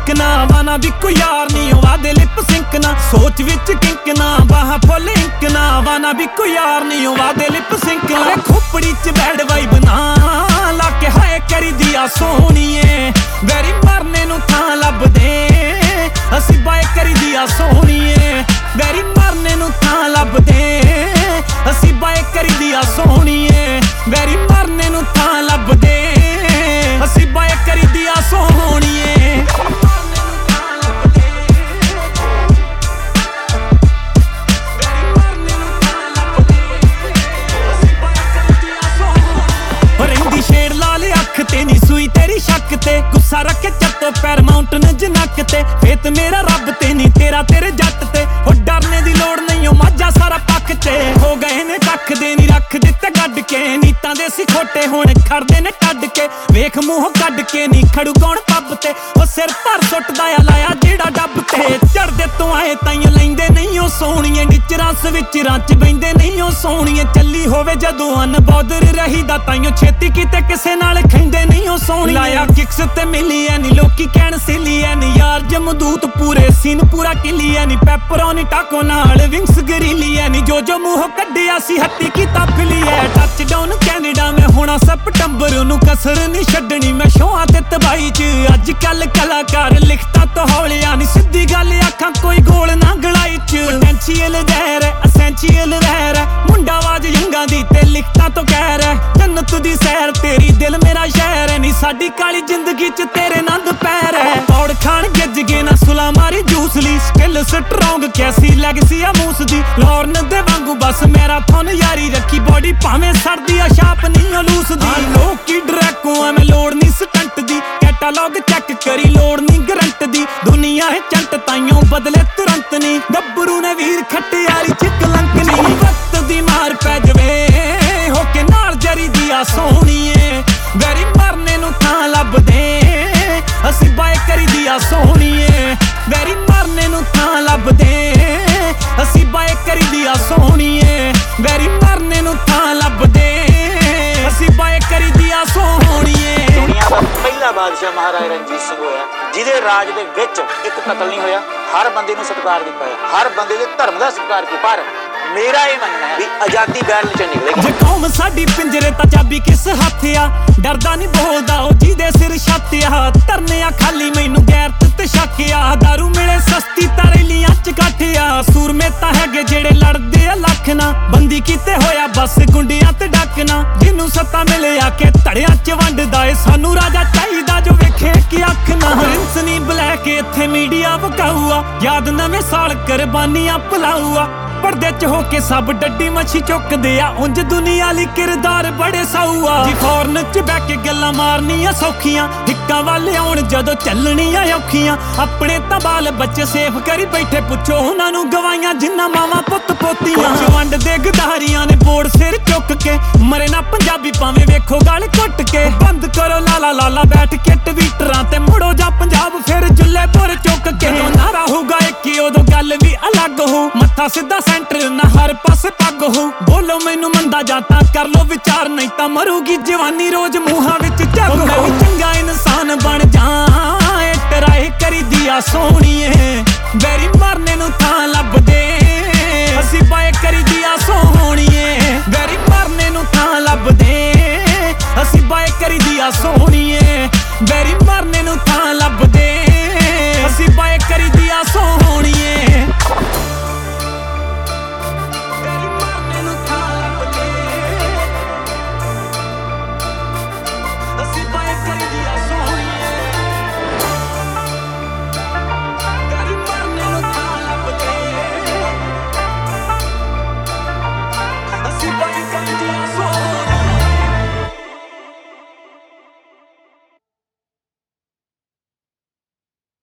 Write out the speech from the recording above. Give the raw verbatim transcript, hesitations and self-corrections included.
लिंकना वाना भी कोई यार नहीं वादे लिप सिंकना सोच विच किंकना बाह फुल इंकना वाना भी कोई यार नहीं वादे लिप सिंकना खोपड़ी च बैड वाइब ना लाके हाय करी दिया सोहणीए वैरी मरने नू थां लभदे असी बाय करी दिया सोहणीए वैरी मरने नू थां लभदे असी बाय करी दिया सोहणीए वैरी मरने नू थां लभदे असी बाय करी दिया सोहणीए रहिंदी शेर लाल अख ते नी सुई तेरी शक ते गुस्सा रखे चत्तो पैर माउंटन जनक ते फेत मेरा रब ते नी तेरा तेरे जट ते ओ डरने दी लोड़ नहीं ओ माजा सारा पक ते हो गए ने कख दे नी रख दिते गड्ड के नीतां दे सी खोटे हुण खड़दे ने कड्ड के वेख मूंह कड्ड के नी खड़ू कौन पब ते ओ सिर भर सुटदा आ लाया जेड़ा डब ते चढ़दे तों आए ताईं लैंदे नहीं ओ सोहणीए डिचरां सविचरां च बैंदे नहीं ओ सोहणीए चली होवे जदों अनबॉदर रहीदा ताईं छेती किते किसे नाल खैंदे नहीं ओ सोहणीए लाया किक्स ते मिली ऐ नी लोकी कहण सिली ऐ नी यार जमदूत पूरे सीन पूरा किली ऐ नी पैपरोनी टाको नाल विंग्स गरीली ऐ नी जो जो मूंह कड्डिया सी हत्ती कीता फिली ऐ टच डाउन कैनेडा में होना सप्टंबर नू कसर नहीं छड्डनी मैं शोआं ते तबाही च अज कल कलाकार लिखता तो हौलिया नी सिद्धी गल आखां कोई गोल ना गलाई च पोटेंशियल जहर एसेंशियल रहर मुंडा आवाज यंगा दी ते लिखता तो कहर जन्नत दी सैर तेरी दिल मेरा शहर नी साडी काली जिंदगी च तेरे नंद पैर है पौड़ खान गिज गए ना सुला मारी जूस ली स्टिल स्ट्रोंग कैसी लेगसी आ मूस दी लॉर्न दे वांगू बस मैराथन यारी रखी बॉडी भावें सड़दी आ शाप नहीं ओ लूस दी लोग की ड्रैको एवें लोड़ नहीं स्टंट दी कैटालॉग चेक करी लोड़ नहीं गरंट दी दुनिया है चंट ताइयों बदले तुरंत नहीं गब्बरू ने वीर खट्टे यारी च कलंक नहीं वक्त दी मार पै जवे होके नाल जरी दिया सोहणीए वैरी मरने नू थां लभदे असी बाय करी दिया सोहणीए वैरी मरने नू थां लभदे असी बाय करी दिया सोहणीए वैरी मरने नू थां लभदे असी बाय करी दिया सोहणीए दुनिया दा पहला बादशाह महाराजा रणजीत सिंह होया जिहदे राज दे विच एक कतल नहीं होया हर बंदे नू सत्कार दिता है हर बंदे दे धर्म दा सत्कार कीता पर मेरा ये मनना है भी आजादी बैल च निकलेगी जे कौम साडी पिंजरे ता चाबी किस हथ आ डरदा नहीं बोलदा ओ जिहदे सिर छत आ तरने आ खाली मैनू गैरत ते शक आ दारू मिले सस्ती तरैलियां च कट आ सूरमे ता हैगे जेड़े लड़दे आ लख ना बंदी कीते होया बस गुंडियां ते डकना जिन्नू सत्ता मिले आके धड़ियां च वंडदा ए सानू राजा चाहीदा जो वेखे कि अख ना रिंस नी ब्लैक इत्थे मीडिया वकाऊ आ याद नवें साल कुर्बानियां भुलाऊ आ पर्दे च होके सब डड्डी मच्छी चुकदे आ उंज दुनिया ली किरदार बड़े साऊ आ जी फॉरन च बैठ के गल्लां मारनियां सौखियां हिक्कां वाले आउण जदों चलणियां औखियां अपने तां बाल बच्चे सेफ करी बैठे पुछो उन्हां नू गवाइयां जिन्ना मावां पुੱਤ पोतियां वंड दे गदारियां ने बोर्ड सिर चुक के मरे ना पंजाबी भावें वेखो गल घुट के बंद करो लाला लाला बैठ के ट्विटरां ते मुड़ो जा पंजाब फिर जुल्ले पुर चुक के नारा होगा एक ही उदों गल भी अलग हो मत्था सीधा सेंटर ना हर पासे पग हो बोलो मैनू मंदा जाता कर लो विचार नहीं ता मरूगी जवानी रोज मुहां विच जग मैं भी चंगा इंसान बन जा टराए करी दिया सोहणीए वैरी मरने नू थां लभदे असी बाय करी दिया सोहणीए वैरी मरने नू थां लभदे असी बाय करी दिया सोहणीए वैरी